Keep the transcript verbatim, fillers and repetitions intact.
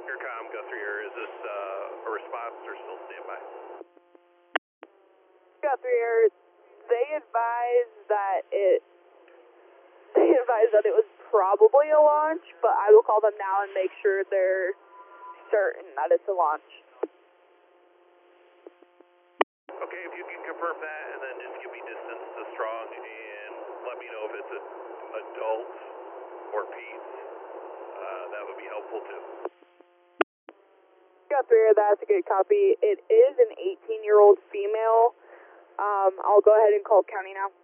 Intercom, Guthrie here. Is this uh, a response or still standby? Guthrie here. They advised that it. They advised that it was probably a launch, but I will call them now and make sure they're certain that it's a launch. Okay, if you can confirm that, and then just give me distance to Strong, and let me know if it's an adult or peds. Uh, that would be helpful too. Guthrie, that's a good copy. It is an eighteen-year-old female. Um, I'll go ahead and call county now.